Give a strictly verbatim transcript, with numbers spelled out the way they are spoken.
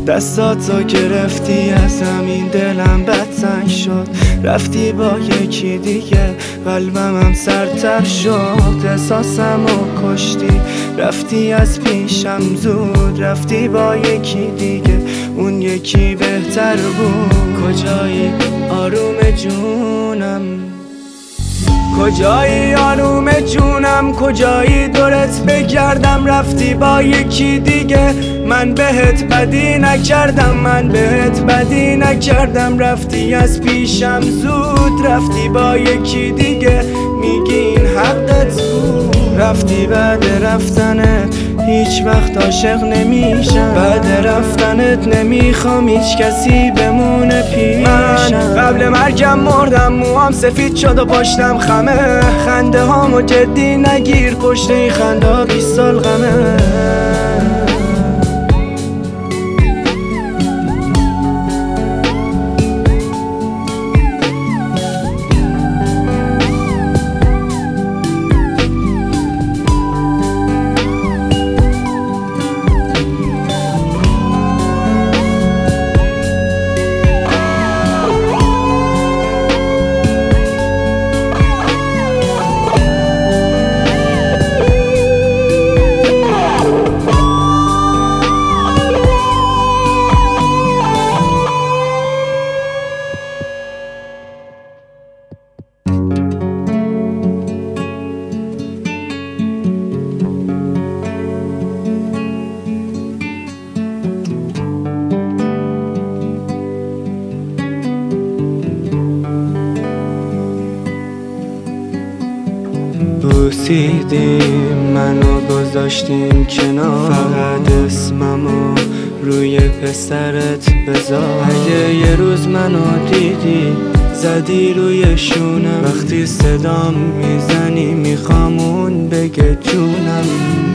دستاتو گرفتی از زمین، دلم بد سنگ شد. رفتی با یکی دیگه، قلبم هم سرتر شد. احساسمو کشتی، رفتی از پیشم زود. رفتی با یکی دیگه، اون یکی بهتر بود. کجایی آروم جونم، کجایی آروم جونم، کجایی دورت بگردم. رفتی با یکی دیگه، من بهت بدی نکردم، من بهت بدی نکردم. رفتی از پیشم زود، رفتی با یکی دیگه، میگی این حقت بود. رفتی بعد رفتنت هیچ وقت عاشق نمیشم، بعد رفتنت نمیخوام هیچ کسی بمونه پیشم. من قبل مرگم مردم، موام سفید شد و پشتم خمه. خنده هامو جدی نگیر، پشت این خنده ها بیست سال غمه. بوسیدیم منو گذاشتیم کنار، فقط اسممو روی پسرت بذار. اگه یه روز منو دیدی زدی روی شونم، وقتی صدام میزنی میخوام اون بگه جونم.